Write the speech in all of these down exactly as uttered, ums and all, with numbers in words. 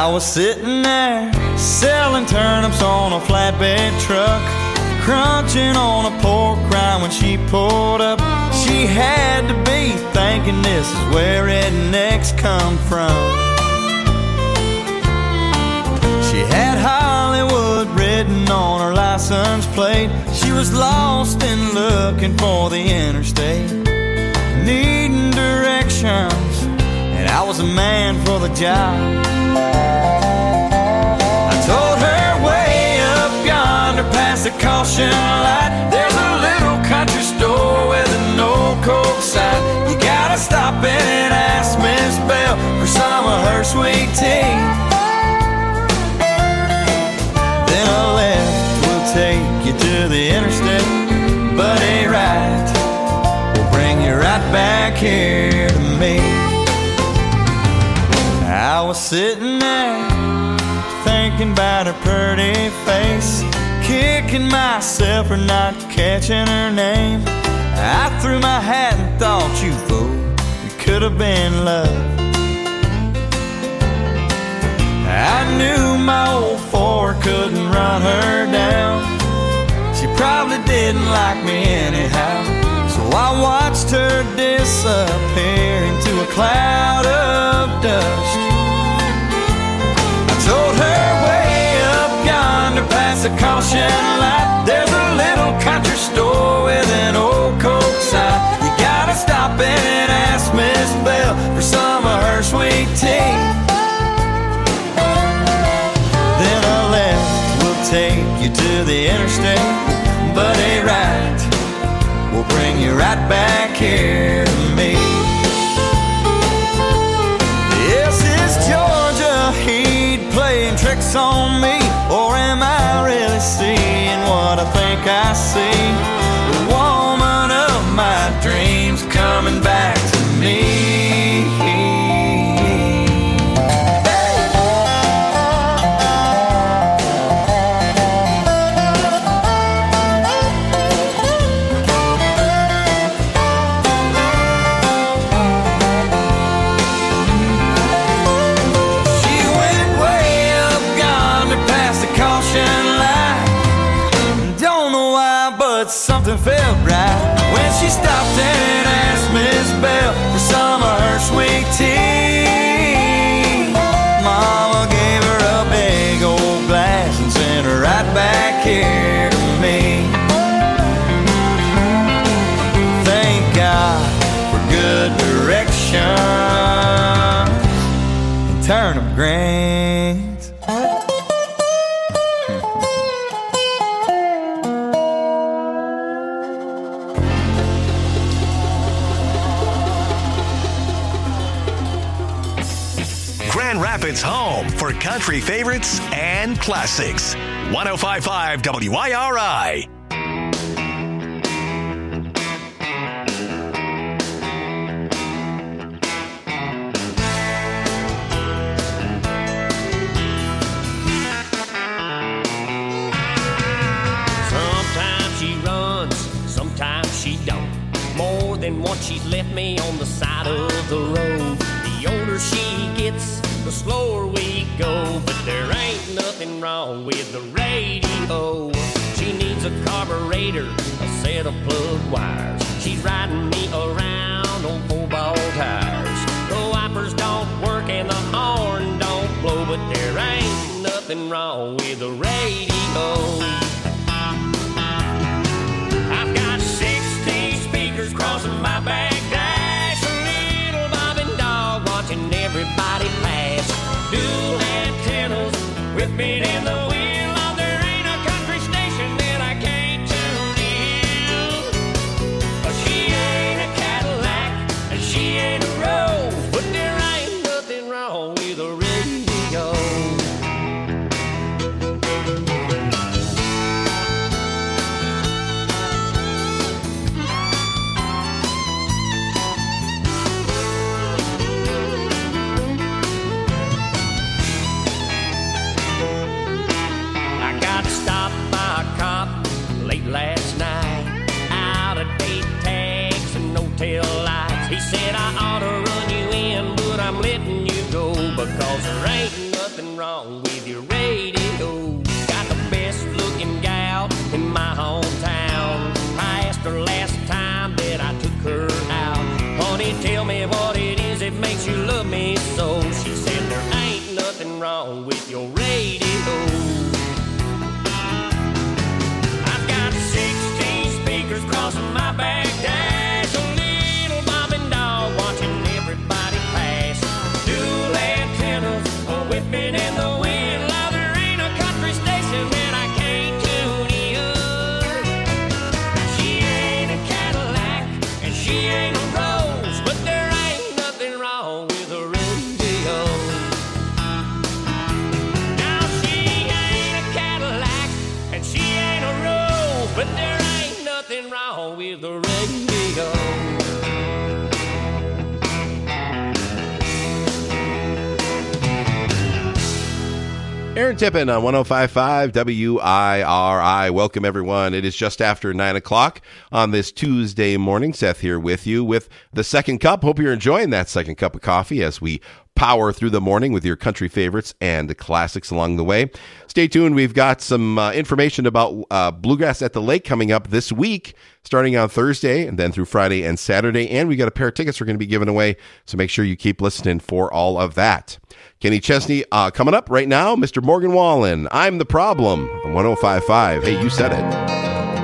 I was sitting there selling turnips on a flatbed truck, crunching on a pork rind when she pulled up. She had to be thinking this is where rednecks come from. She had Hollywood written on her license plate. She was lost and looking for the interstate, needing directions, and I was a man for the job. I told her way up yonder past the caution light, there's a little country store with an old Coke sign. You gotta stop in and ask Miss Bell for some of her sweet tea. Then a left will take you to the interstate, but a right will bring you right back here to me. I was sitting there thinking about her pretty face, kicking myself for not catching her name. I threw my hat and thought, you fool, it could have been love. I knew my old Ford couldn't run her down. She probably didn't like me anyhow, so I watched her disappear into a cloud of dust. I told her way up yonder past the caution light, there's a little country store with an old Coke sign. You gotta stop in and ask Miss Bell for some of her sweet tea. Then a left will take you to the interstate, but a right will bring you right back here to me. Yes, it's Georgia heat playing tricks on me, or am I really seeing what I think I see? The woman of my dreams coming back to me. Something felt right when she stopped and asked Miss Bell for some of her sweet tea. Mama gave her a big old glass and sent her right back here to me. Thank God for good direction and turnip greens. Rapids home for country favorites and classics. one oh five point five W I R I. Sometimes she runs, sometimes she don't. More than once she's left me on the side of the road. The older she gets, the slower we go, but there ain't nothing wrong with the radio. She needs a carburetor, a set of plug wires. She's riding me around on four-ball tires. The wipers don't work and the horn don't blow, but there ain't nothing wrong with the radio. I've got sixteen speakers crossing my back dash, a little bobbing dog watching everybody pass. Dual antennas with me in the wheel. Oh, there ain't a country station that I can't tune in. She ain't a Cadillac and she ain't a Rose, but there ain't nothing wrong with a radio. Last night, out of date tags and no tail lights. He said I ought to run you in, but I'm letting you go because there ain't nothing nothing wrong with your radio. Got the best looking gal in my hometown. I asked her last time that I took her out, honey, tell me what it is that makes you love me so. She said there ain't nothing wrong with your radio. I've got sixteen speakers crossing my back dash, a little bobbing dog watching everybody pass, dual antennas whipping in the wind. Now there ain't a country station that I can't tune in. She ain't a Cadillac and she ain't a Rose, but there ain't nothing wrong with a radio. Now she ain't a Cadillac and she ain't a Rose, but there ain't nothing wrong with the radio. Aaron Tippin on one oh five point five W I R I. Welcome, everyone. It is just after nine o'clock on this Tuesday morning. Seth here with you with the second cup. Hope you're enjoying that second cup of coffee as we power through the morning with your country favorites and classics along the way. Stay tuned. We've got some uh, information about uh, Bluegrass at the Lake coming up this week, starting on Thursday and then through Friday and Saturday. And we got a pair of tickets we're going to be giving away, so make sure you keep listening for all of that. Kenny Chesney uh, coming up right now. Mister Morgan Wallen, I'm the Problem on one oh five point five. Hey, you said it.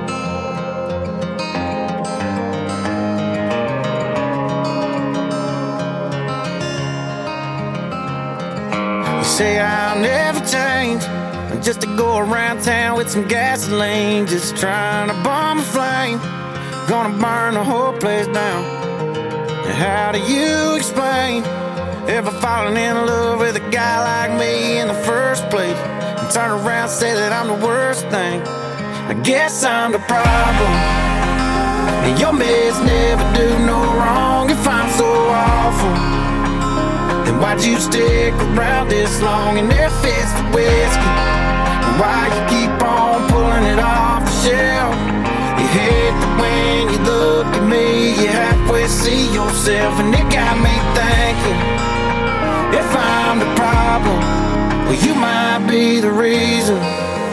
Say I'll never change, just to go around town with some gasoline, just trying to bomb a flame, gonna burn the whole place down. And how do you explain ever falling in love with a guy like me in the first place, and turn around and say that I'm the worst thing? I guess I'm the problem, and your mess never do no wrong. If I'm so awful, then why'd you stick around this long in their fist of whiskey? And why you keep on pulling it off the shelf? You hate that when you look at me, you halfway see yourself, and it got me thinking, if I'm the problem, well, you might be the reason.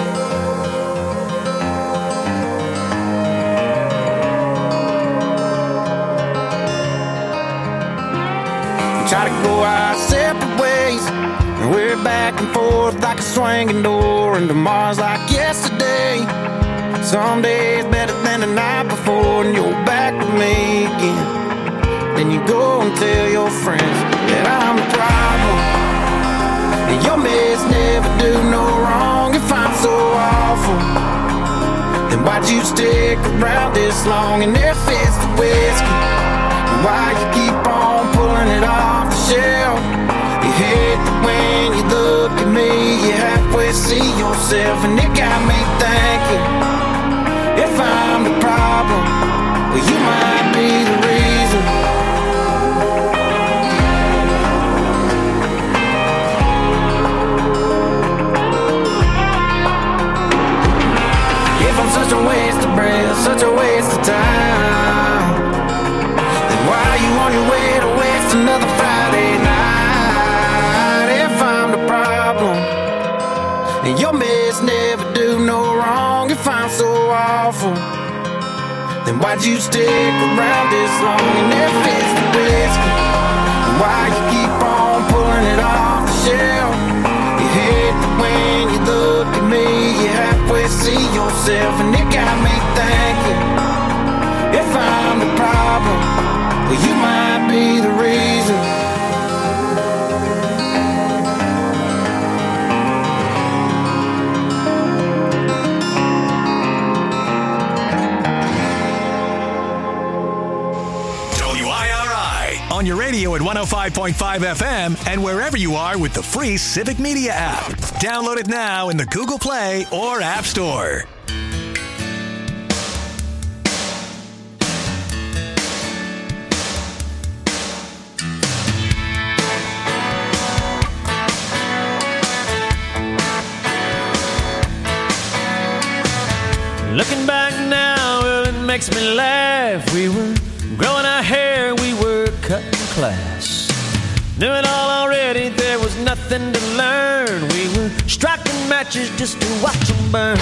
Try to go our separate ways, and we're back and forth like a swinging door, and tomorrow's like yesterday. Some days better than the night before, and you're back with me again. Then you go and tell your friends that I'm the problem, and your mess never do no wrong. If I'm so awful, then why'd you stick around this long in their fist of whiskey? And why you keep on pulling it off the shelf? You hate that when you look at me, you halfway see yourself, and it got me thinking, if I'm the problem, well, you might be the reason. If I'm such a waste of breath, such a waste of time, then why are you on your way to waste another Friday night? If I'm the problem, and your mess never do no wrong. If I'm so awful, then why'd you stick around this long in that fist of whiskey? And why you keep on pulling it off the shelf? You hate that when you look at me, you halfway see yourself, and it got me thinking, if I'm the problem, well, you might be the reason. On your radio at one oh five point five F M and wherever you are with the free Civic Media app. Download it now in the Google Play or App Store. Looking back now, well, it makes me laugh. We were growing our hair, we were cutting class. Knew it all already, there was nothing to learn. We striking matches just to watch them burn.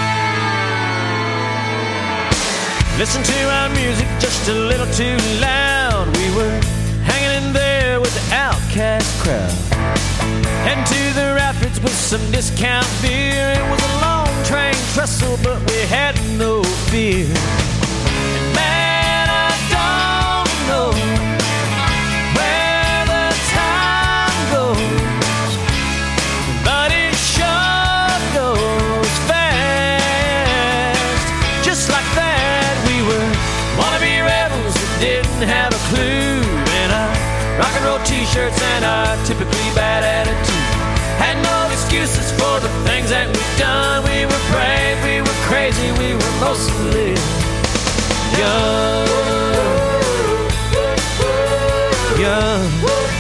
Listen to our music just a little too loud. We were hanging in there with the outcast crowd. Heading to the rapids with some discount beer. It was a long train trestle, but we had no fear. And man, I don't know where the time goes, but it sure goes fast. Just like that, we were wannabe rebels that didn't have a clue. And our rock and roll t-shirts and our typically bad attitude had no excuses for the things that we've done. We were brave, we were crazy, we were mostly young. Young.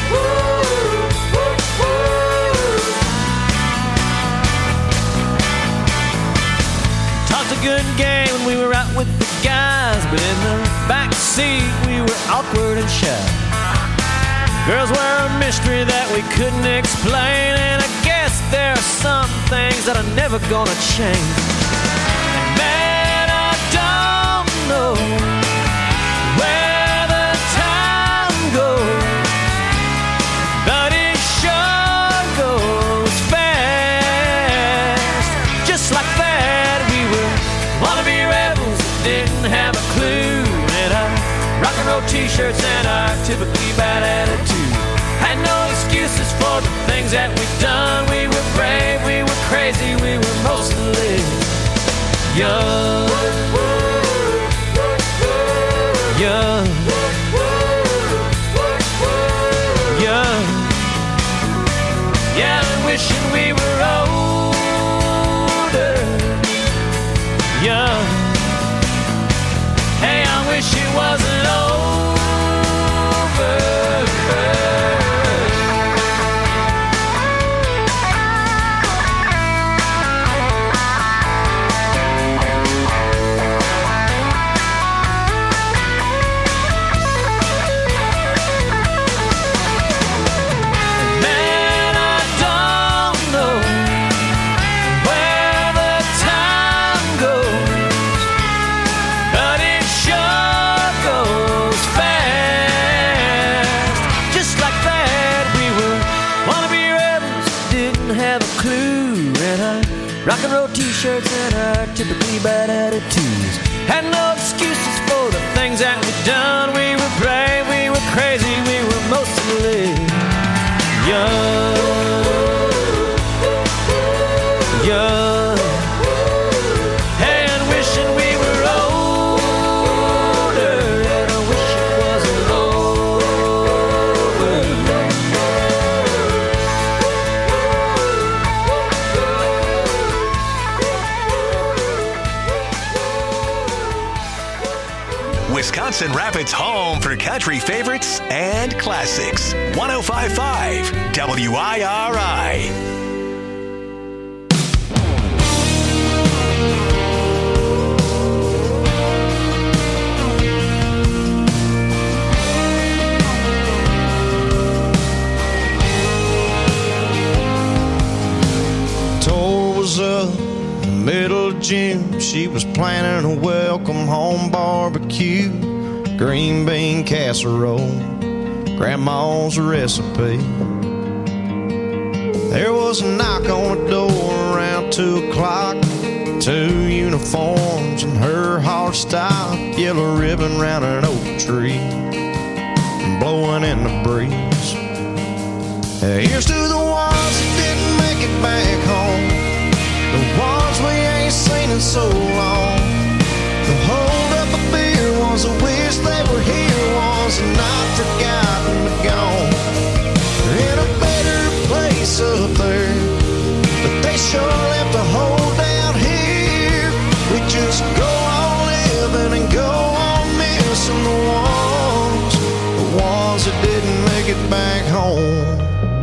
Talked a good game when we were out with the guys, but in the back seat we were awkward and shy. Girls were a mystery that we couldn't explain, and I guess there are some things that are never gonna change. And man, I don't know where the time goes, but it sure goes fast. Just like that, we were wannabe rebels that didn't have a clue. And our rock and roll t-shirts and our typically bad attitude had no excuses for the things that we've done. We were brave, we were crazy, we were mostly young. Young. Young. Yeah, I'm wishing we were older. Young. Hey, I wish it wasn't over. Rock and roll t-shirts and our typically bad attitudes had no excuses for the things that we've done. We were brave, we were crazy, we were mostly young. Young. And wishing we were older, and I wish it wasn't over. Wisconsin Rapids' home for country favorites and classics. one oh five point five W I R I. Tour was up middle of June. She was planning a welcome home barbecue, green bean casserole, grandma's recipe. There was a knock on the door around two o'clock. Two uniforms and her heart stopped, yellow ribbon round an oak tree, blowing in the breeze. Here's to the ones that didn't make it back home, the ones we ain't seen in so long. The hold up a beer was a wish they were here, was not forgotten but gone. They're in a better place up there, but they sure left a hole down here. We just go on living and go on missing the ones, the ones that didn't make it back home.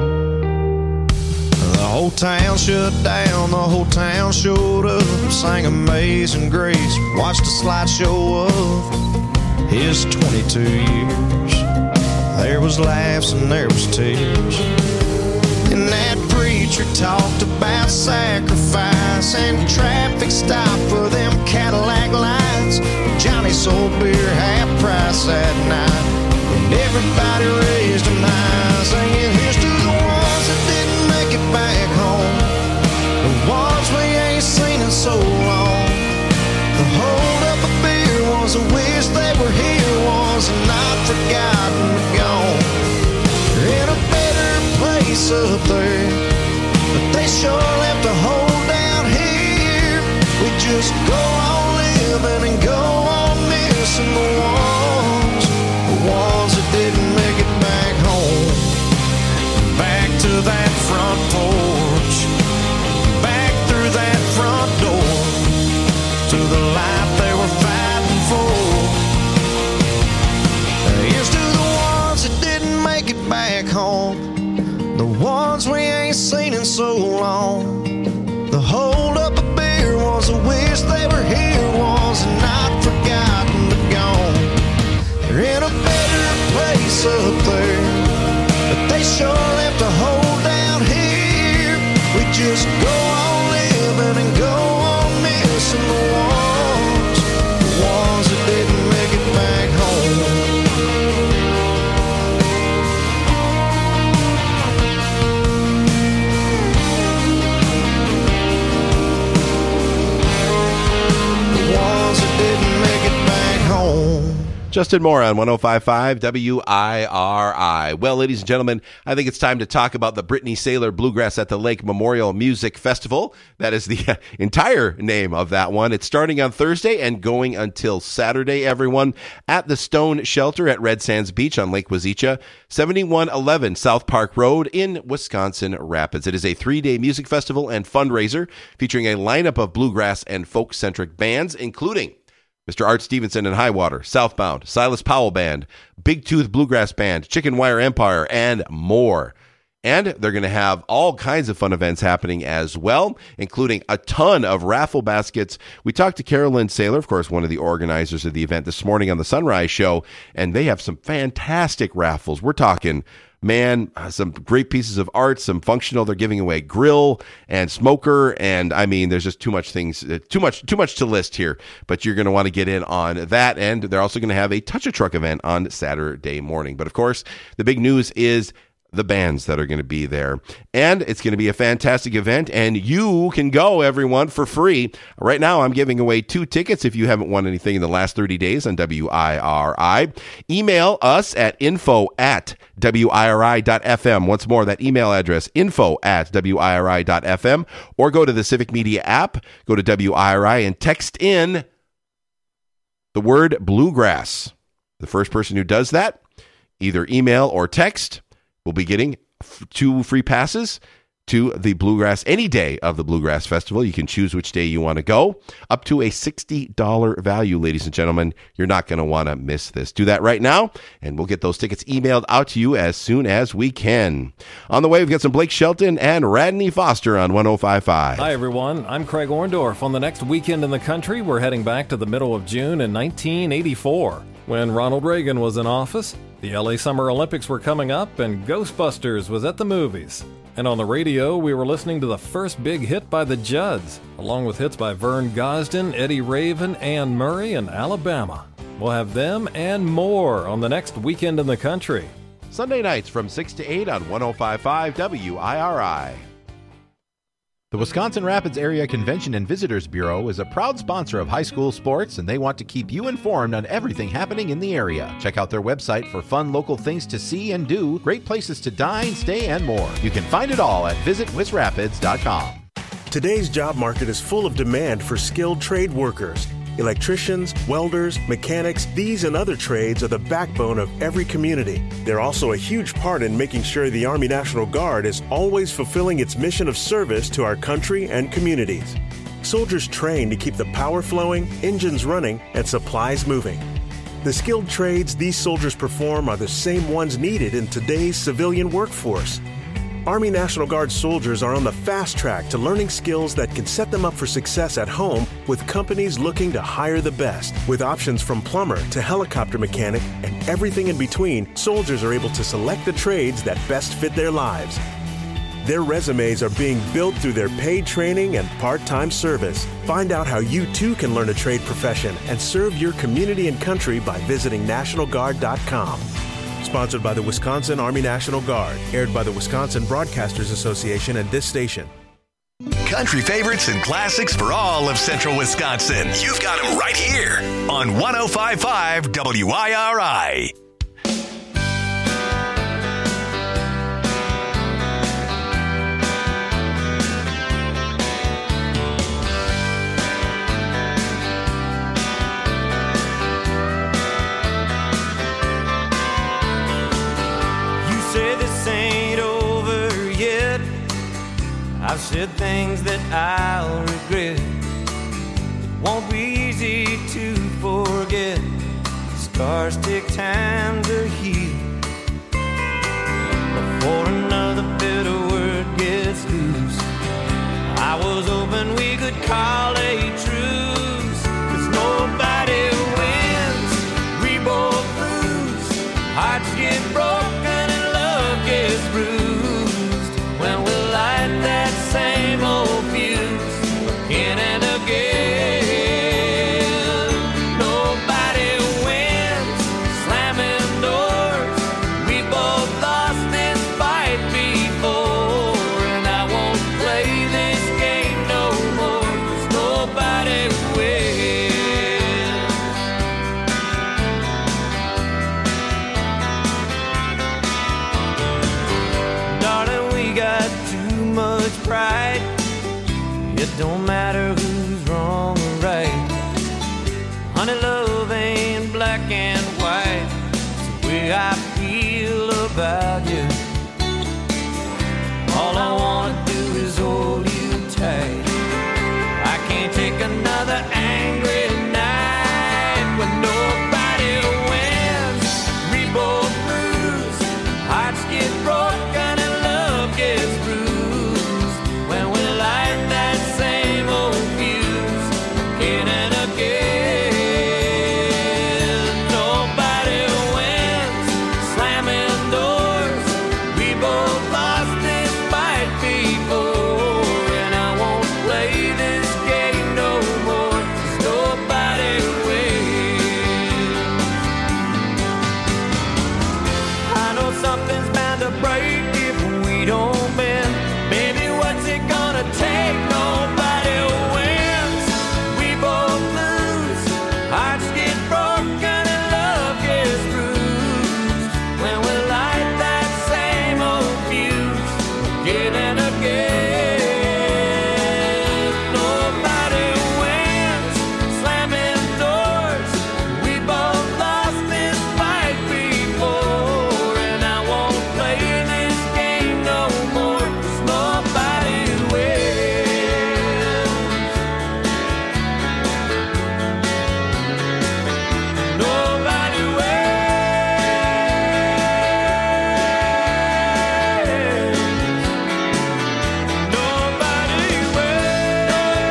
The whole town shut down, the whole town showed up, sang Amazing Grace, watched a slideshow of his twenty-two years. There was laughs and there was tears, and that preacher talked about sacrifice and traffic stop for them Cadillac lights. Johnny sold beer half price that night, and everybody raised them high, singing here's to the ones that didn't make it back home, the ones we ain't seen in so long. The hold up a beer was a wish they were here, was not forgotten but gone. They're in a better place up there, but they sure left a hole down here. We just go on living and go on missing the ones, the ones that didn't make it back home. Back to that front porch, back through that front door, to the life they were fighting for. Here's to the ones that didn't make it back home, the ones we ain't seen in so long. The hold up a beer was a wish they were here, was not forgotten but gone. They're in a better place up there, but they sure left a hole down here. We just go on living and go on missing the ones, the ones that didn't make it back home. Justin Moore on one oh five point five W I R I. Well, ladies and gentlemen, I think it's time to talk about the Brittany Saylor Bluegrass at the Lake Memorial Music Festival. That is the uh, entire name of that one. It's starting on Thursday and going until Saturday, everyone, at the Stone Shelter at Red Sands Beach on Lake Wazeecha, seventy-one eleven South Park Road in Wisconsin Rapids. It is a three-day music festival and fundraiser featuring a lineup of bluegrass and folk-centric bands, including Mister Art Stevenson and Highwater, Southbound, Silas Powell Band, Big Tooth Bluegrass Band, Chicken Wire Empire, and more. And they're going to have all kinds of fun events happening as well, including a ton of raffle baskets. We talked to Carolyn Saylor, of course, one of the organizers of the event, this morning on the Sunrise Show, and they have some fantastic raffles. We're talking, man, some great pieces of art, some functional. They're giving away grill and smoker, and I mean, there's just too much things, too much, too much to list here. But you're going to want to get in on that, and they're also going to have a Touch a Truck event on Saturday morning. But of course, the big news is the bands that are going to be there. And it's going to be a fantastic event, and you can go, everyone, for free. Right now, I'm giving away two tickets if you haven't won anything in the last thirty days on W I R I. Email us at info at W I R I dot F M. Once more, that email address, info at W I R I dot F M, or go to the Civic Media app, go to W I R I, and text in the word bluegrass. The first person who does that, either email or text, will be getting f- two free passes to the Bluegrass, any day of the Bluegrass Festival. You can choose which day you want to go, up to a sixty dollars value, ladies and gentlemen. You're not going to want to miss this. Do that right now, and we'll get those tickets emailed out to you as soon as we can. On the way, we've got some Blake Shelton and Radney Foster on one oh five point five. Hi, everyone. I'm Craig Orndorff. On the next weekend in the country, we're heading back to the middle of June in nineteen eighty-four. When Ronald Reagan was in office, the L A Summer Olympics were coming up, and Ghostbusters was at the movies. And on the radio, we were listening to the first big hit by the Judds, along with hits by Vern Gosdin, Eddie Raven, Ann Murray, and Alabama. We'll have them and more on the next weekend in the country. Sunday nights from six to eight on one oh five point five W I R I. The Wisconsin Rapids Area Convention and Visitors Bureau is a proud sponsor of high school sports, and they want to keep you informed on everything happening in the area. Check out their website for fun local things to see and do, great places to dine, stay, and more. You can find it all at visit wis rapids dot com. Today's job market is full of demand for skilled trade workers. Electricians, welders, mechanics, these and other trades are the backbone of every community. They're also a huge part in making sure the Army National Guard is always fulfilling its mission of service to our country and communities. Soldiers train to keep the power flowing, engines running, and supplies moving. The skilled trades these soldiers perform are the same ones needed in today's civilian workforce. Army National Guard soldiers are on the fast track to learning skills that can set them up for success at home with companies looking to hire the best. With options from plumber to helicopter mechanic and everything in between, soldiers are able to select the trades that best fit their lives. Their resumes are being built through their paid training and part-time service. Find out how you too can learn a trade profession and serve your community and country by visiting National Guard dot com. Sponsored by the Wisconsin Army National Guard. Aired by the Wisconsin Broadcasters Association and this station. Country favorites and classics for all of central Wisconsin. You've got them right here on one oh five point five W I R I. I've said things that I'll regret. It won't be easy to forget. Scars take time to heal. Before another bitter word gets loose, I was hoping we could call a truce. 'Cause nobody wins, we both lose. Hearts get broken and love gets bruised. When we light that same old fuse again and again. Nobody wins, slamming doors. We both lost this fight before, and I won't play this game no more. 'Cause nobody wins. Darling, we got too much pride. It don't matter who's wrong or right. Honey, love ain't black and white. It's the way I feel about you. All I wanna do is hold you tight. I can't take another angry night when nobody wins. We both lose. Hearts get broken and love gets bruised. When we light that same old fuse again and again. Nobody wins, slamming doors. We both lost this fight before, and I won't play this game no more. 'Cause nobody wins. I know something's bound to break if we don't bend. Baby, what's it gonna take? Nobody wins. We both lose. Hearts get broken and love gets bruised. When we light that same old fuse again and again. Nobody wins, slamming doors. We both lost this fight before, and I won't play this game no more. 'Cause nobody wins. Nobody wins. Nobody wins.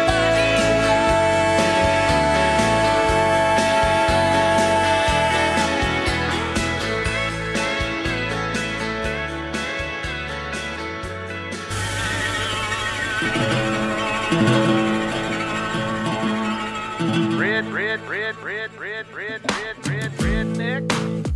Red, red, red, red, red, red, red, red, redneck.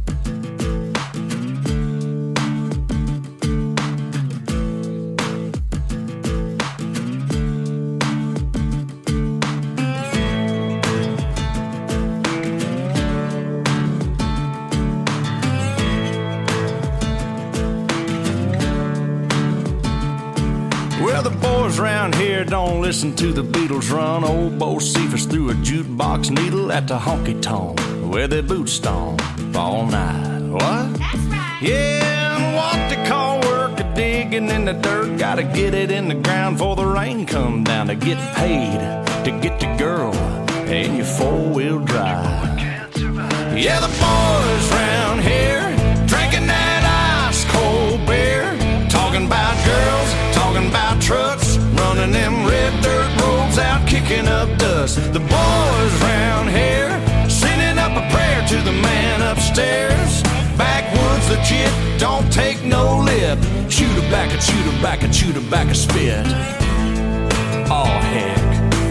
Well, the boys round here don't listen to the Beatles run. Old Bo Cephas threw a jukebox needle at the honky-tonk where they boot stomp all night. What? That's right. Yeah, and what they call work a digging in the dirt. Gotta get it in the ground before the rain come down to get paid, to get the girl and your four-wheel drive. Yeah, the boys round here drinking that ice-cold beer, talking about girls, talking about trucks, running them red dirt roads out, kicking up dust. The boys round here sending up a prayer to the man upstairs. Backwoods legit, don't take no lip. Shoot a tobacco, chew tobacco, chew tobacco, spit. Oh, heck.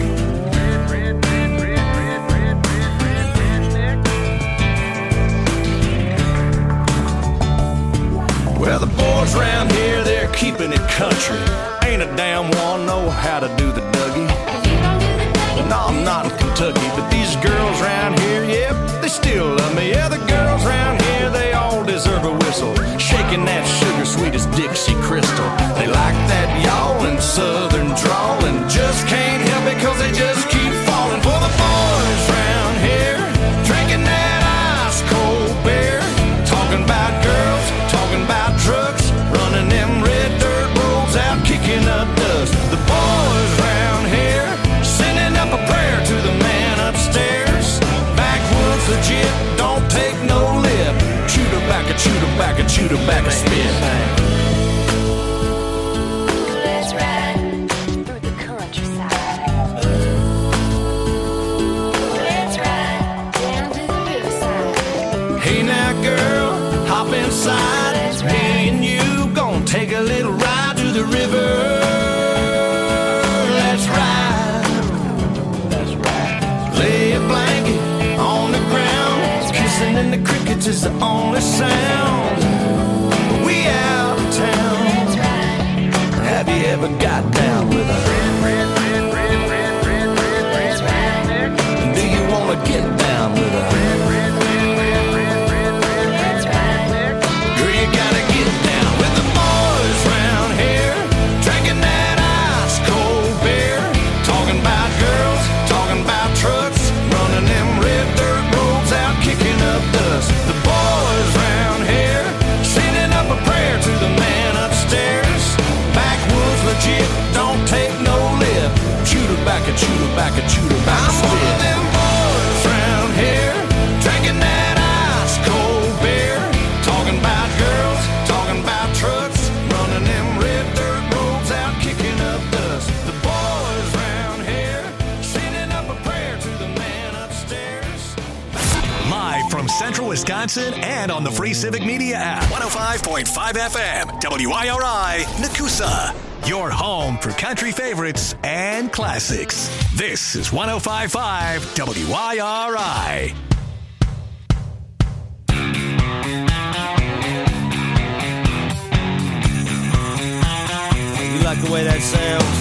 Well, the boys around here, they're keeping it country. Ain't a damn one know how to do the Dougie. No, I'm not in Kentucky, but these girls around here, yep, they still love me. Yeah, the girls around here, they all deserve a whistle. Shaking that sugar sweet as Dixie Crystal. They like that yawling southern drawl and just can't help it cause they just keep falling for the boys around here. Drinking that ice cold beer. Talking about girls, talking about trucks, running them red dirt roads out, kicking up dust. The boys around here, sending up a prayer to the man upstairs. Backwoods legit, don't take no lip. Chew tobacco, chew tobacco, chew tobacco, spit. Let's ride through the countryside. Let's ride down to the riverside. Hey now girl, hop inside. Me and you gon' take a little ride to the river. Let's ride. Let's ride. Lay a blanket on the ground. Kissing in the crickets is the only sound. We out of town. Have you ever got down with a do you wanna get down with a don't take no lip. Chew tobacco, chew tobacco, chew tobacco, spit. I'm one of them boys round here, drinking that ice cold beer. Talking about girls, talking about trucks, running them red dirt roads out, kicking up dust. The boys round here, sending up a prayer to the man upstairs. Live from Central Wisconsin and on the free Civic Media app. one oh five point five F M, W I R I, Nakusa. Your home for country favorites and classics. This is one oh five point five W I R I. You like the way that sounds?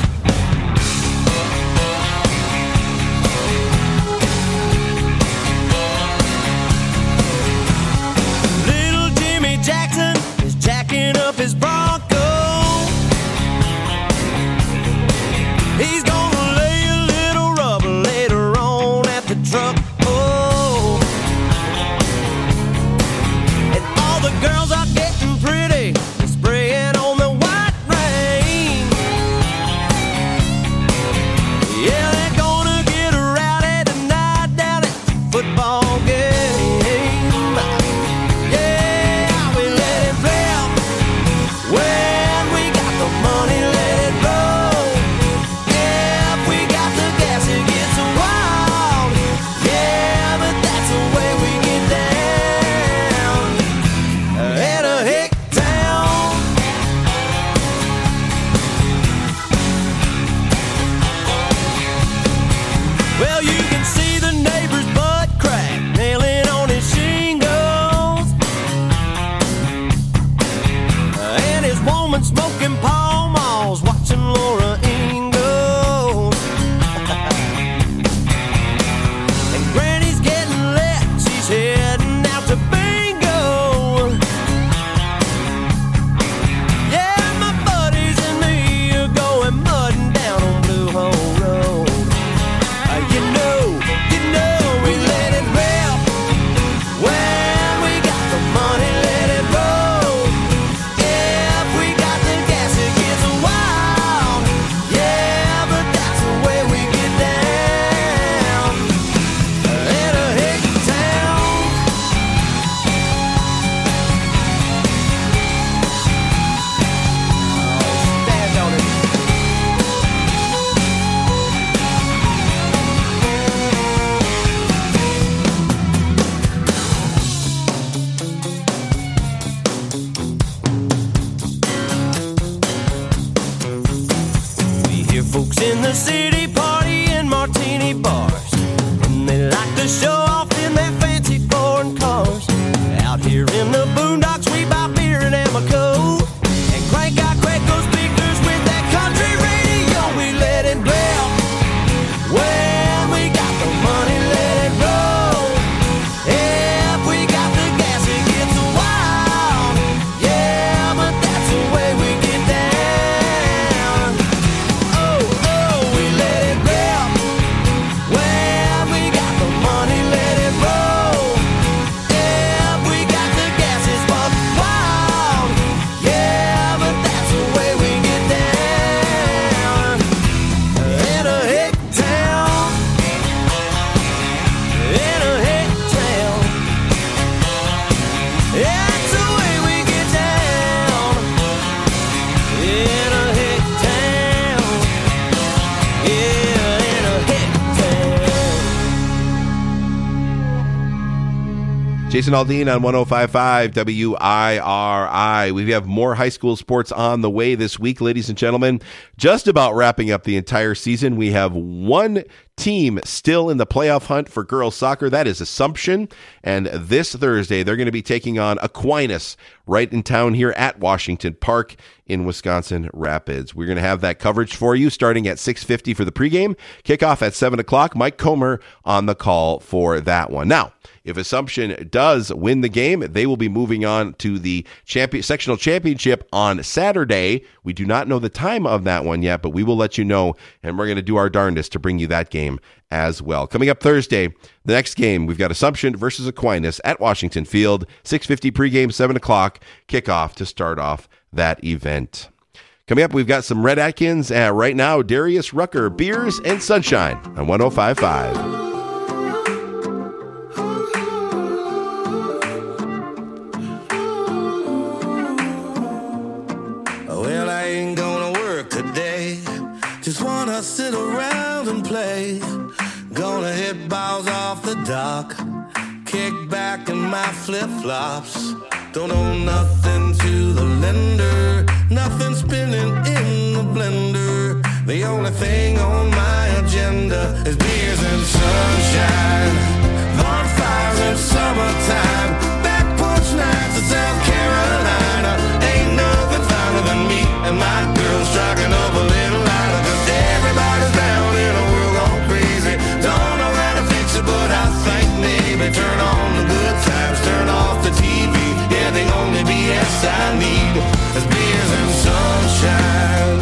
Little Jimmy Jackson is jacking up his Bronco. He's gonna lay a little rubber later on at the truck. Oh, and all the girls are getting pretty, spraying on the white rain. Folks in the city party in martini bars, and they like to show off in their fancy foreign cars. Out here in the boondocks, we buy beer and Amoco and crank out Quaco speakers with that country radio. We let it blow. When we got the money, let it roll. If we got the gas, it gets wild. Yeah, but that's the way we get down. Oh, oh, we let it rip. When we got the money, let it roll. If we got the gas, it's buck wild. Yeah, but that's the way we get down. In a hick town, in a hick town, that's the way we get down. In a hick town, yeah, in a hick town. Jason Aldean on one oh five point five W I R I. We have more high school sports on the way this week, ladies and gentlemen. Just about wrapping up the entire season. We have one team still in the playoff hunt for girls soccer. That is Assumption. And this Thursday, they're going to be taking on Aquinas right in town here at Washington Park in Wisconsin Rapids. We're going to have that coverage for you starting at six fifty for the pregame. Kickoff at seven o'clock. Mike Comer on the call for that one. Now, if Assumption does win the game, they will be moving on to the champion, sectional championship on Saturday. We do not know the time of that one yet, but we will let you know, and we're going to do our darndest to bring you that game as well. Coming up Thursday, the next game, we've got Assumption versus Aquinas at Washington Field, six fifty pregame, seven o'clock kickoff to start off that event. Coming up, we've got some Red Atkins. Uh, right now, Darius Rucker, Beers and Sunshine on one oh five point five. Well, I ain't gonna work today. Just wanna sit around and play. Gonna hit balls off the dock. Kick back in my flip-flops. Don't owe nothing to the lender. Nothing spinning in the blender. The only thing on my agenda is beers and sunshine. Bonfires in summertime. Back porch nights in South Carolina. Ain't nothing finer than me and my girls striking up a little lighter. Cause everybody's down in a world gone crazy. Don't know how to fix it, but I think maybe turn on the good times, turn off the T V. Yeah, the only B S I need is beers and sunshine.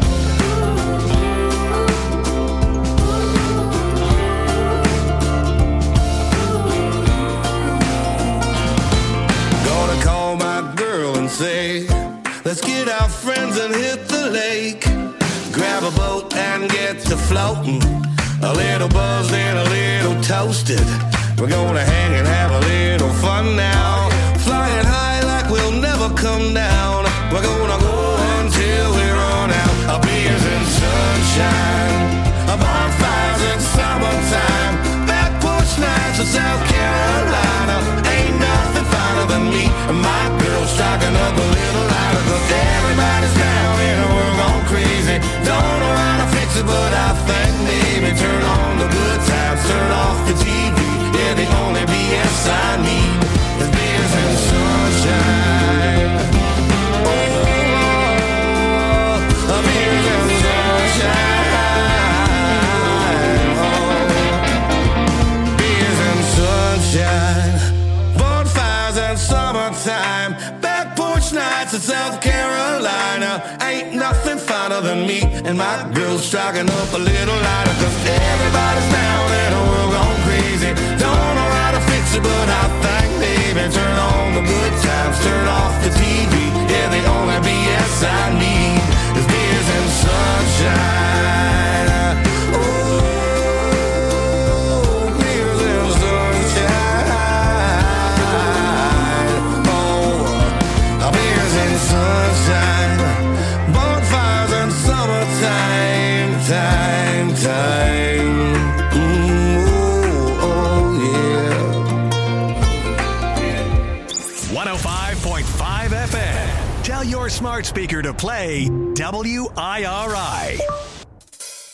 Gonna call my girl and say, let's get our friends and hit the lake. Grab a boat and get to floating. A little buzzed and a little toasted. We're gonna hang and have a little fun now. Flying high like we'll never come down. We're gonna go until we run out. Our beers and sunshine. Our bonfires in summertime. Back porch nights in South Carolina. Ain't nothing finer than me and my girl striking up a little lighter. Cause everybody's down in a world gone crazy. Don't know how to fix it, but I think maybe turn on the good times, turn off the T V. Yeah, the only B S I need is beers and sunshine. Oh, beers and sunshine. Oh, beers and sunshine. Bonfires and summertime. Back porch nights in South Carolina. Ain't nothing finer than me and my girls striking up a little lighter. Cause everybody's down in a world gone crazy. Don't know how to fix it, but I think maybe turn on the good times, turn off the T V. Yeah, the only B S I need is beers and sunshine. Oh, beers and sunshine. Oh, beers and sunshine. Bonfires and summertime, time, time. Ooh, oh, yeah. one oh five point five F M. Tell your smart speaker to play W I R I.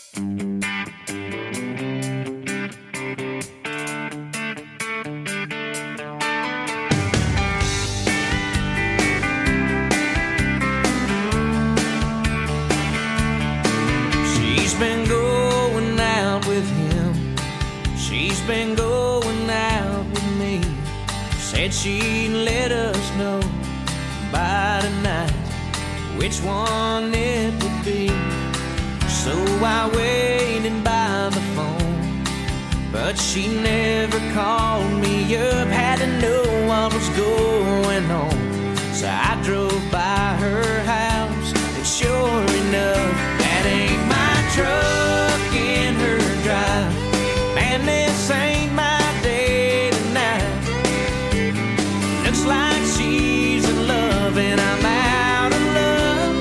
been going out with me. Said she'd let us know by tonight which one it would be. So I waited by the phone, but she never called me up. Had to know what was going on, so I drove by her house, and sure enough, that ain't my truck in her drive. Man, this ain't my day tonight. Looks like she's in love and I'm out of love.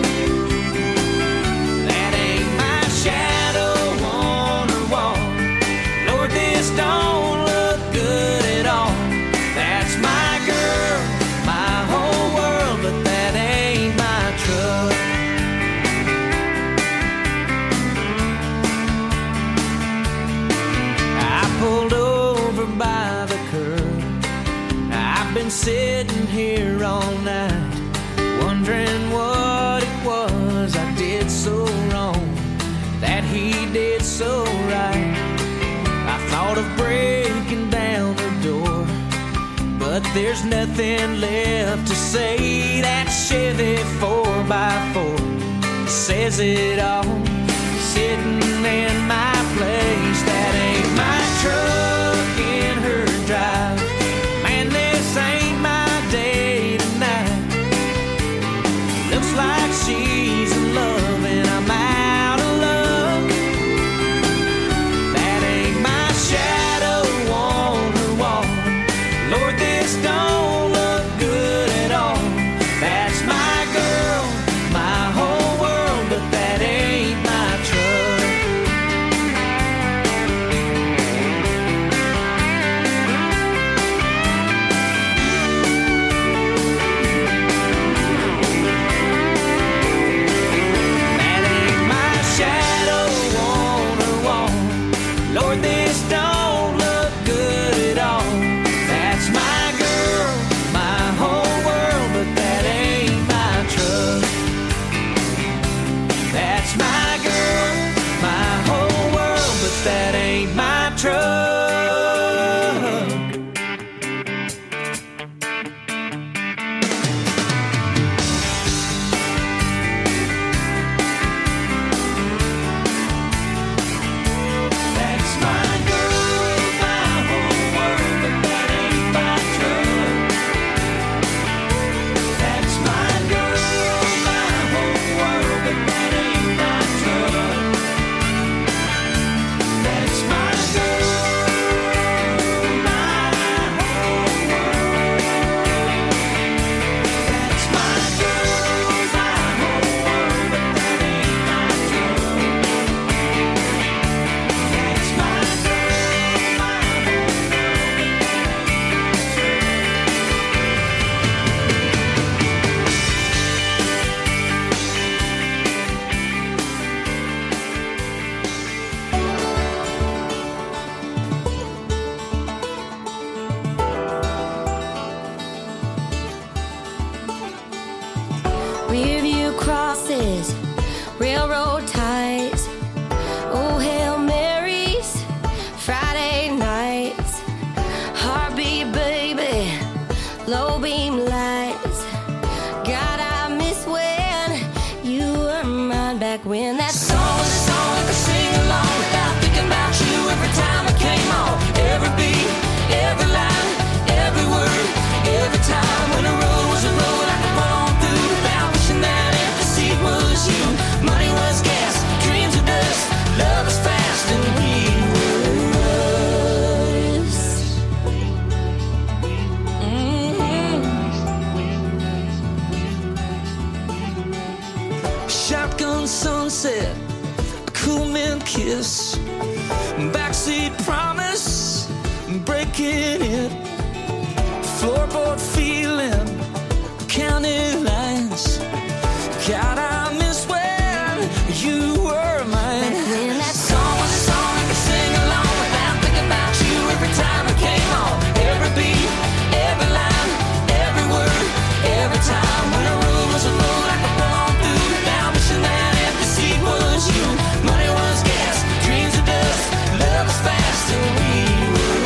That ain't my shadow on her wall. Lord, this don't look good at all. That's my girl, my whole world, but that ain't my truck. I pulled over by the curb. I've been sitting here all night, wondering what it was I did so wrong, that he did so right. I thought of breaking down the door, but there's nothing left to say. That Chevy four by four says it all, sitting in my place. That ain't my truck in her drive. Man, this ain't my day tonight. Looks like she's in love and I'm out of luck. That ain't my shadow on her wall. Lord, this don't look good at all. That's my girl, my whole world, but that ain't my truck. That ain't my shadow on her wall. Lord, this don't look good at all. That's my girl, my whole world, but that ain't my truck. That's my girl, my whole world, but that ain't my truck. That's my girl, my whole world, but that ain't my truck. That's my girl, my whole world, but that ain't my truck. That's my girl, my whole world. That's my girl, my whole world, but that ain't my truck. That's my girl, my whole world, but that Rearview crosses, railroad ties, oh Hail Marys, Friday nights, heartbeat baby, low beam lights. God, I miss when you were mine back when that song was a song I could sing along without thinking about you every time it came on. Every beat, every line, every word, every time when a road was a road I could run on through without wishing that empty seat was you. Money was gas, dreams were dust, love was fast, and we were us. Mhm. Shotgun sunset, a cool mint kiss, backseat promise, breaking it, floorboard feeling, county lines. God, I miss when you were mine. Back when that Song was a song I could sing along without thinking about you every time it came on. Every beat, every line, every word, every time when a road was a road I could run on through without wishing that empty seat was you. Money was gas, dreams were dust, love was fast, and we were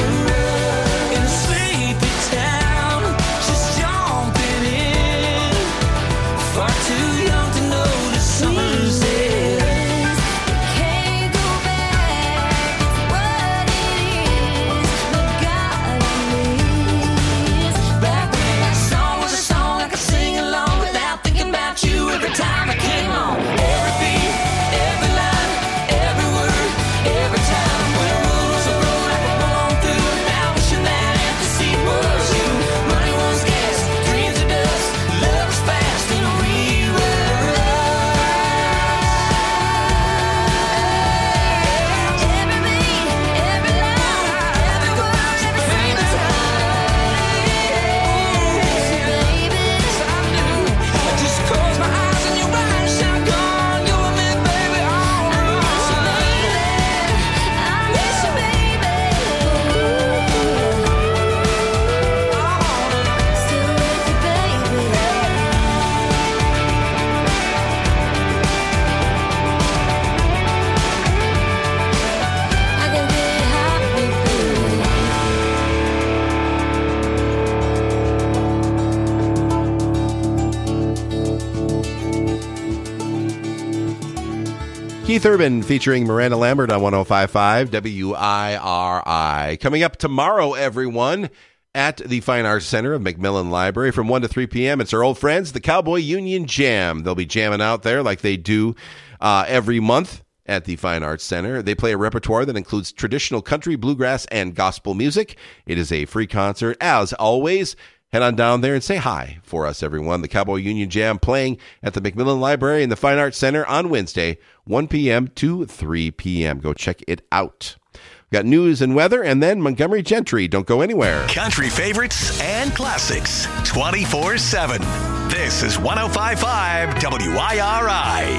Keith Urban featuring Miranda Lambert on one oh five point five W I R I. Coming up tomorrow, everyone, at the Fine Arts Center of Macmillan Library from one to three p.m. It's our old friends, the Cowboy Union Jam. They'll be jamming out there like they do uh, every month at the Fine Arts Center. They play a repertoire that includes traditional country, bluegrass, and gospel music. It is a free concert, as always. Head on down there and say hi for us, everyone. The Cowboy Union Jam playing at the Macmillan Library and the Fine Arts Center on Wednesday, one p.m. to three p.m. Go check it out. We've got news and weather, and then Montgomery Gentry. Don't go anywhere. Country favorites and classics twenty-four seven. This is one oh five point five W I R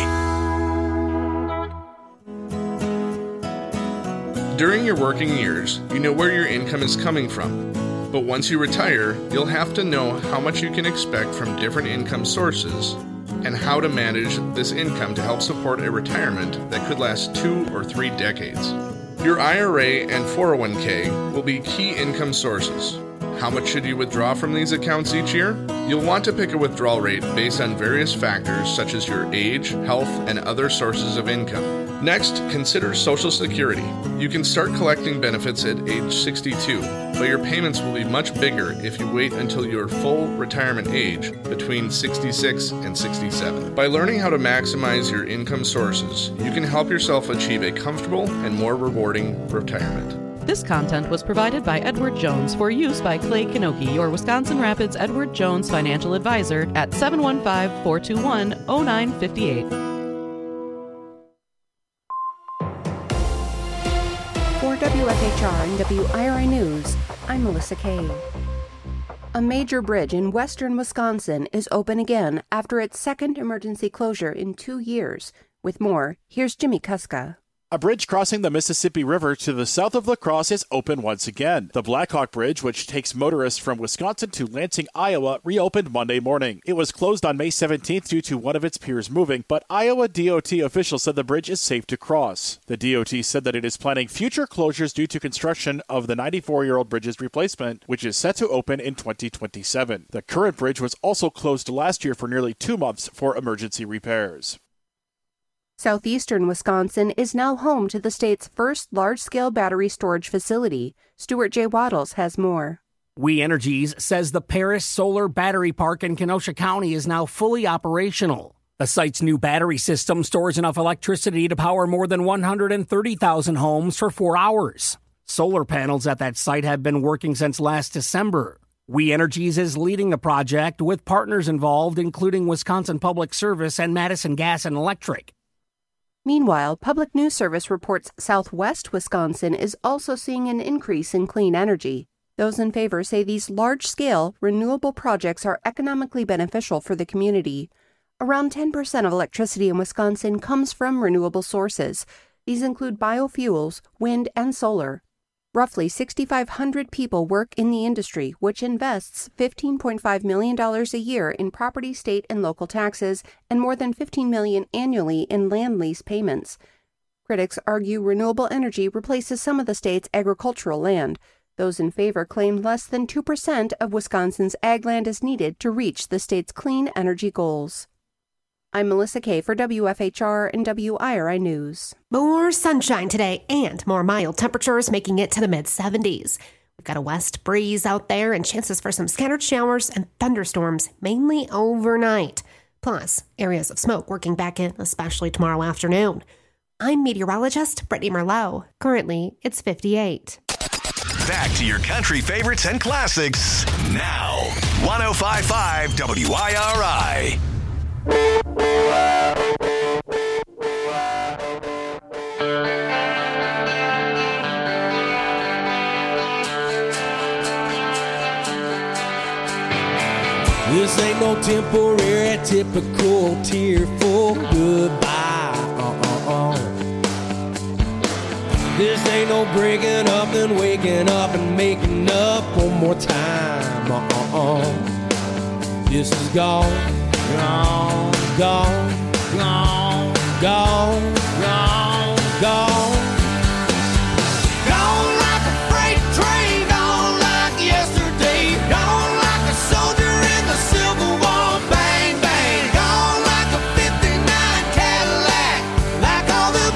I. During your working years, you know where your income is coming from. But once you retire, you'll have to know how much you can expect from different income sources and how to manage this income to help support a retirement that could last two or three decades. Your I R A and four oh one k will be key income sources. How much should you withdraw from these accounts each year? You'll want to pick a withdrawal rate based on various factors such as your age, health, and other sources of income. Next, consider Social Security. You can start collecting benefits at age sixty-two, but your payments will be much bigger if you wait until your full retirement age between sixty-six and sixty-seven. By learning how to maximize your income sources, you can help yourself achieve a comfortable and more rewarding retirement. This content was provided by Edward Jones for use by Clay Kinoki, your Wisconsin Rapids Edward Jones financial advisor at seven one five, four two one, oh nine five eight. For W F H R and W I R I News, I'm Melissa Kay. A major bridge in western Wisconsin is open again after its second emergency closure in two years. With more, here's Jimmy Kuska. A bridge crossing the Mississippi River to the south of La Crosse is open once again. The Blackhawk Bridge, which takes motorists from Wisconsin to Lansing, Iowa, reopened Monday morning. It was closed on May seventeenth due to one of its piers moving, but Iowa D O T officials said the bridge is safe to cross. The D O T said that it is planning future closures due to construction of the ninety-four-year-old bridge's replacement, which is set to open in twenty twenty-seven. The current bridge was also closed last year for nearly two months for emergency repairs. Southeastern Wisconsin is now home to the state's first large-scale battery storage facility. Stuart J. Waddles has more. We Energies says the Paris Solar Battery Park in Kenosha County is now fully operational. The site's new battery system stores enough electricity to power more than one hundred thirty thousand homes for four hours. Solar panels at that site have been working since last December. We Energies is leading the project with partners involved, including Wisconsin Public Service and Madison Gas and Electric. Meanwhile, Public News Service reports Southwest Wisconsin is also seeing an increase in clean energy. Those in favor say these large-scale, renewable projects are economically beneficial for the community. Around ten percent of electricity in Wisconsin comes from renewable sources. These include biofuels, wind, and solar. Roughly six thousand five hundred people work in the industry, which invests fifteen point five million dollars a year in property, state, and local taxes, and more than fifteen million dollars annually in land lease payments. Critics argue renewable energy replaces some of the state's agricultural land. Those in favor claim less than two percent of Wisconsin's ag land is needed to reach the state's clean energy goals. I'm Melissa Kay for W F H R and W I R I News. More sunshine today and more mild temperatures making it to the mid seventies. We've got a west breeze out there and chances for some scattered showers and thunderstorms, mainly overnight. Plus, areas of smoke working back in, especially tomorrow afternoon. I'm meteorologist Brittany Merlot. Currently, it's fifty-eight. Back to your country favorites and classics now. one oh five point five W I R I. This ain't no temporary, typical, tearful goodbye. Uh-uh-uh. This ain't no breaking up and waking up and making up one more time. Uh-uh-uh. This is gone, gone, gone, gone, gone, gone, gone. Gone like a freight train, gone like yesterday, gone like a soldier in the Civil War, bang, bang, gone like a fifty-nine Cadillac, like all the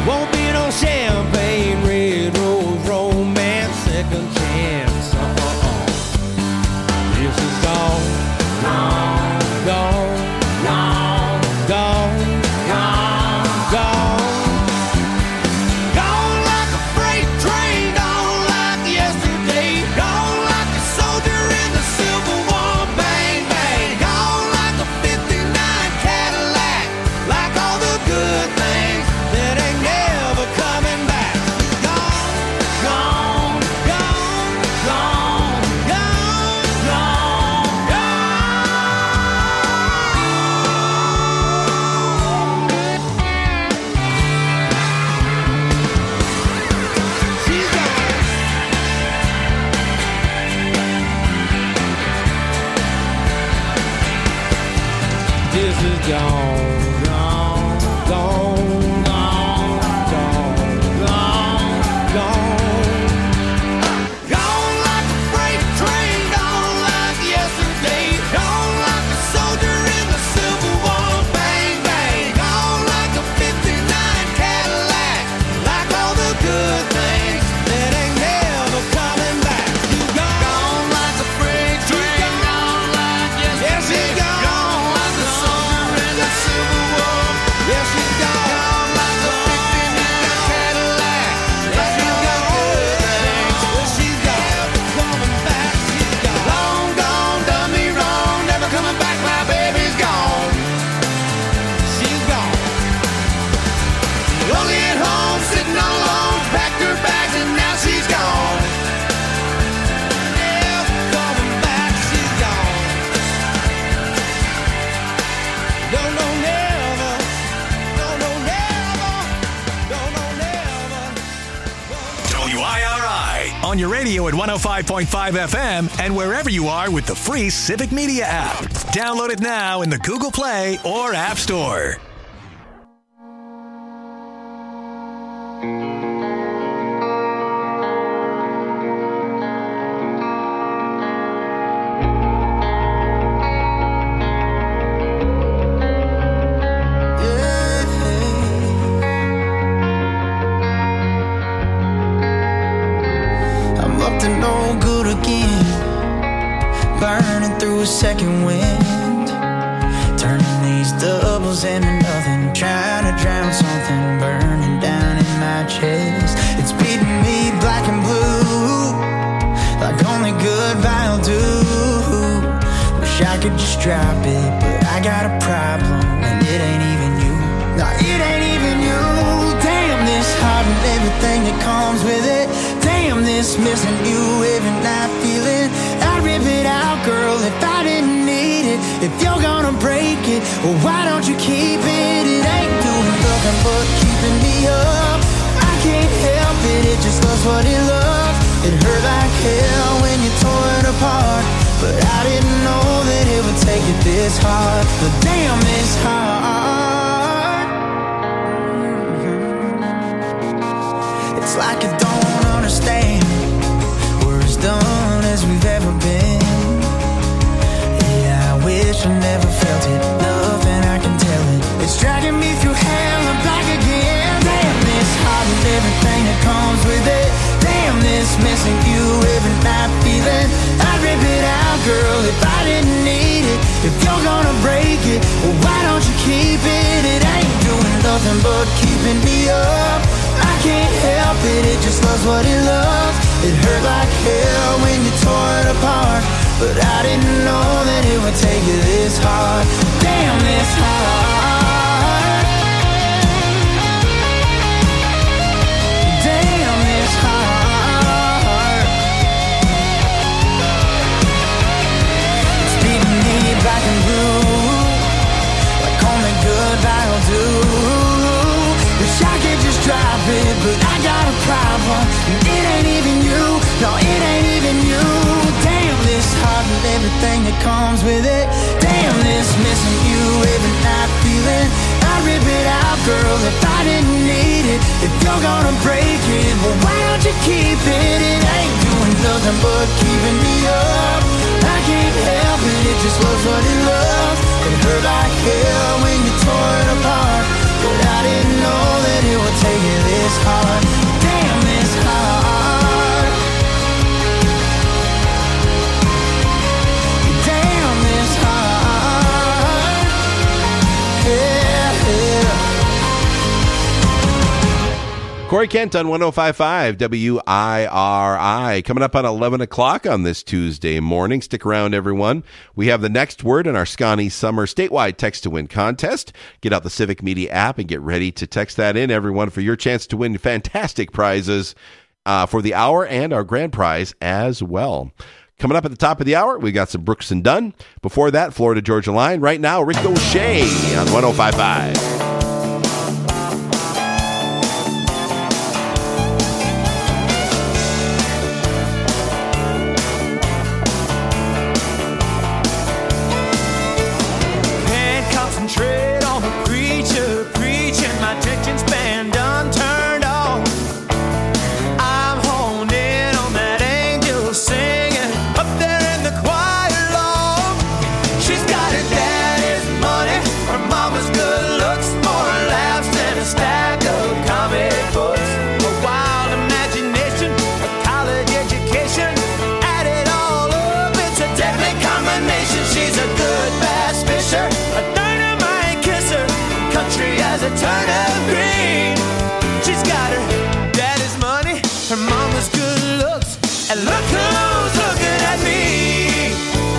Won't be no champagne, red rose, romance, second chance. Uh-uh-uh. This is gone, gone, gone, gone, gone, gone, gone. Gone like a freight train, gone like yesterday, gone like a soldier in the Civil War. Bang, bang, gone like a fifty-nine Cadillac, like all the good things that ain't never coming back. Gone, gone, gone, gone, gone, gone, gone. She's gone. This is gone, gone, gone, gone, gone, gone, gone. Gone like a freight train, gone like yesterday, gone like a soldier in the Civil War. Bang, bang, gone like a fifty-nine Cadillac, like all the good things that ain't never coming back. You gone, gone like a freight train, gone like yesterday, gone like a soldier in the Civil War. Yes, she's gone, gone like a fifty-nine Cadillac, like all the good things. Well, she's gone, coming back, she's gone. Long gone, done me wrong, never coming back, my baby's gone. She's gone. Lonely at home, sitting all alone, packed her bags and now she's gone. Never coming back, she's gone. No, no, never. No, no, never. No, no, never. W I R I on your radio at one oh five point five F M and wherever you are with the free Civic Media app. Download it now in the Google Play or App Store. I'm up to no good again, burning through a second wind, turning these doubles into nothing, trying to drown something burning down in my chest. It's beating me black and blue, like only goodbye'll do. Wish I could just drop it, but I got a problem, and it ain't even you. No, it ain't even you. Damn, this heart and everything that comes with it. Damn, this missing you every night feeling. I'd rip it out, girl, if I didn't need it. If you're gonna break it, well, why don't you keep it? It ain't doing nothing but keeping me up. I can't help it, it just loves what it loves. It hurt like hell when you tore it apart, but I didn't know that it would take it this hard. But damn, it's hard. It's like I don't understand. We're as done as we've ever been. Yeah, I wish I never felt it. Nothing I can tell it. It's dragging me through hell and back again. Damn, this heart and everything that comes with it. Damn, this missing you every night feeling. I'd rip it out, girl, if I didn't need it. If you're gonna break it, well, why don't you keep it? It ain't doing nothing but keeping me up. I can't help it, it just loves what it loves. It hurt like hell when you tore it apart, but I didn't know that it would take you this hard. Damn, this hard. Damn, this hard. It's beating me black and blue, like only goodbye'll do. Wish I could just drop it, but I got a problem, and it ain't even you. No, it ain't even you. Damn, this heart and everything that comes with it. Damn, this missing you every night feeling. I'd rip it out, girl, if I didn't need it. If you're gonna break it, well, why don't you keep it? It ain't doing nothing but keeping me up. I can't help it, it just loves what it loves. It hurt like hell when you tore it apart, but I didn't know that it would take it Corey Kent on one oh five point five W I R I. Coming up on eleven o'clock on this Tuesday morning. Stick around, everyone. We have the next word in our Scotty Summer statewide text to win contest. Get out the Civic Media app and get ready to text that in, everyone, for your chance to win fantastic prizes uh, for the hour and our grand prize as well. Coming up at the top of the hour, we got some Brooks and Dunn. Before that, Florida Georgia Line. Right now, Rick O'Shea on one oh five point five. Concentrate on the preacher preaching, my attention span done turned off. I'm honed in on that angel singing up there in the choir loft. She's got her daddy's money, her mama's good looks, more laughs than a stack of comic books. A wild imagination, a college education, add it all up, it's a deadly combination. She's a good bass fisher, a country as a turnip green. She's got her daddy's money, her mama's good looks, and look who's looking at me.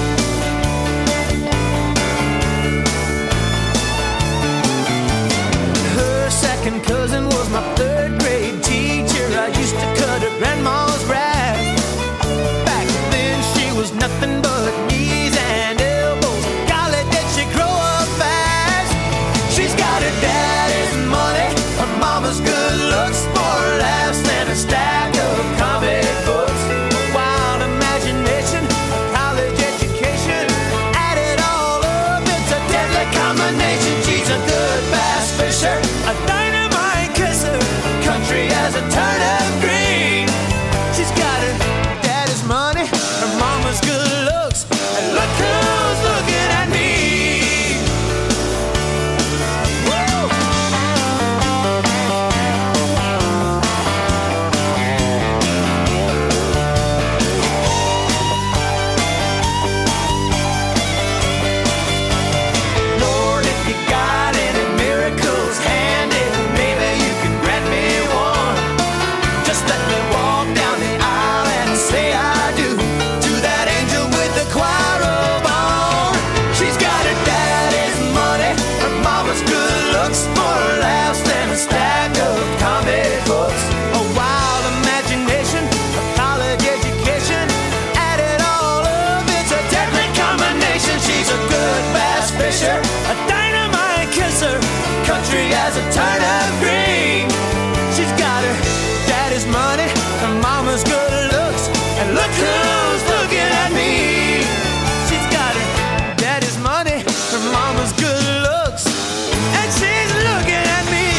Her second cousin was my third grade teacher. I used to cut her grandma's grass. Back then she was nothing but knees and elbows. Golly, did she grow up fast? She's got her daddy's money, her mama's good looks, more laughs than a stack of comic books. A wild imagination, a college education, add it all up, it's a deadly combination. She's a good bass fisher, a dynamite kisser, country as a turnip green. She's got her daddy's money, her mama's good looks, and look who's looking at me. Stack of comic books, a wild imagination, a college education, add it all up, it's a deadly combination. She's a good bass fisher, a dynamite kisser, country as a turnip green. She's got her daddy's money, her mama's good looks, and look who's looking at me. She's got her daddy's money, her mama's good looks, and she's looking at me.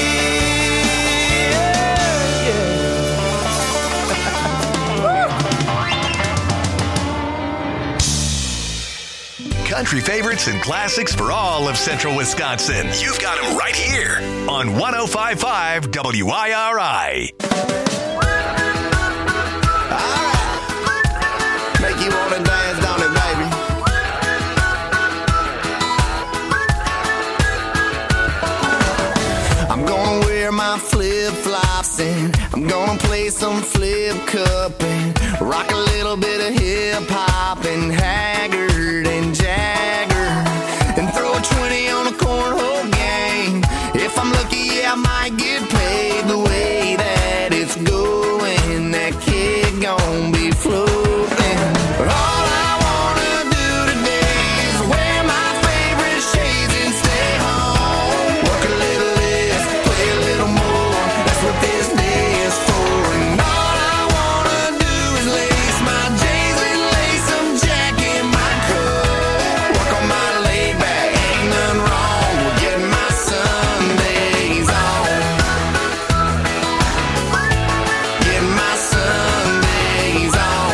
Country favorites and classics for all of central Wisconsin. You've got them right here on one oh five point five W I R I. Alright. Make you wanna dance, don't it, baby? I'm gonna wear my flip-flops and I'm gonna play some flip cup and rock a little bit of hip-hop and Haggard and Jagger and throw a twenty on a cornhole game. If I'm lucky, yeah, I might get paid. The way that it's going, that kid gon' be floating. All I wanna do today is wear my favorite shades and stay home. Work a little less, play a little more. That's what this day is for. And all I wanna do is lace my J's and lace some Jack in my coat. Work on my laid back, ain't nothing wrong with getting my Sundays on. Getting my Sundays on.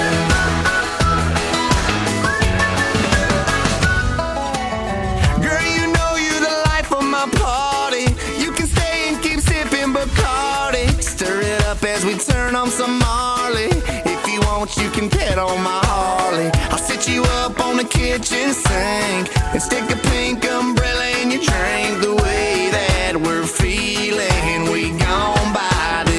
Girl, you know you're the life of my party. You can stay and keep sipping Bacardi. Stir it up as we turn on some Marley. If you want, you can pet on my Harley. I'll sit you up on the kitchen sink and stick a pink umbrella in your drink. The way that we're feeling, we gone by this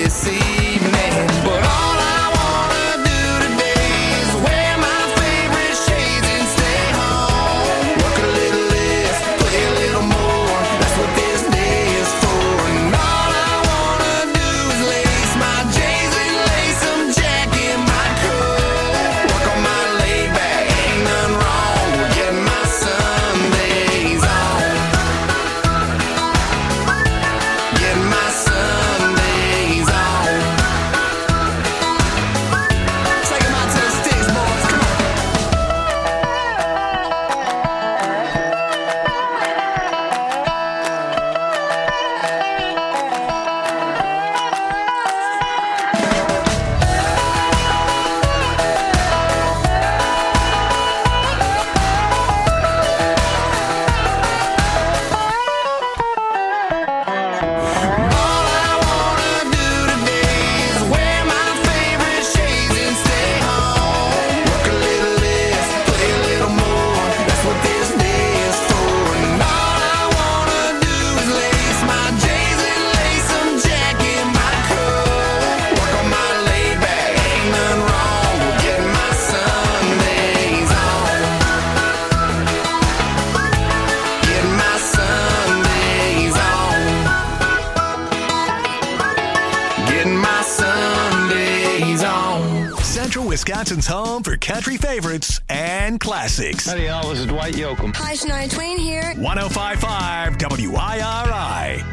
Central Wisconsin's home for country favorites and classics. Howdy, y'all. This is Dwight Yoakam. Hi, Shania Twain here. one oh five point five W I R I.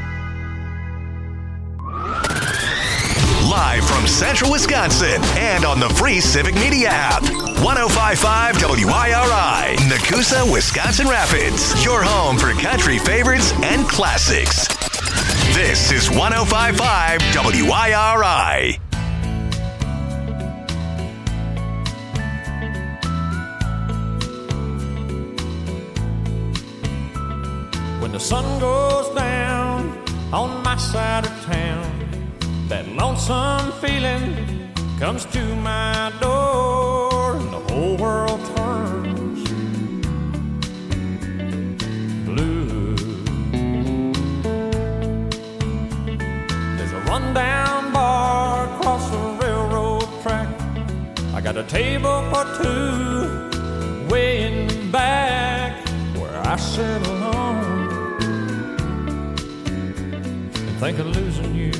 Live from Central Wisconsin and on the free Civic Media app. one oh five point five W I R I. Nakusa, Wisconsin Rapids. Your home for country favorites and classics. This is one oh five point five W I R I. When the sun goes down on my side of town, that lonesome feeling comes to my door, and the whole world turns blue. There's a rundown bar across the railroad track. I got a table for two way in the back where I sit alone and think of losing you.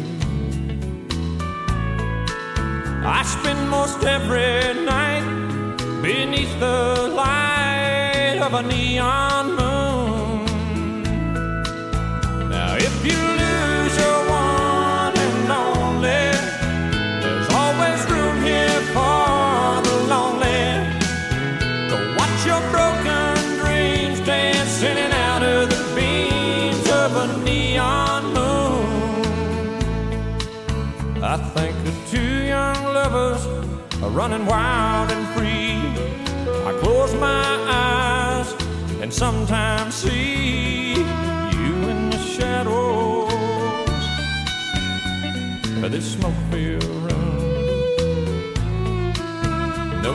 I spend most every night beneath the light of a neon moon. Now if you lose your one and only, there's always room here for the lonely. Go watch your broken dreams dance in and out of the beams of a neon moon. I think of two young lovers are running wild and free. I close my eyes and sometimes see you in the shadows of this smoke-filled room.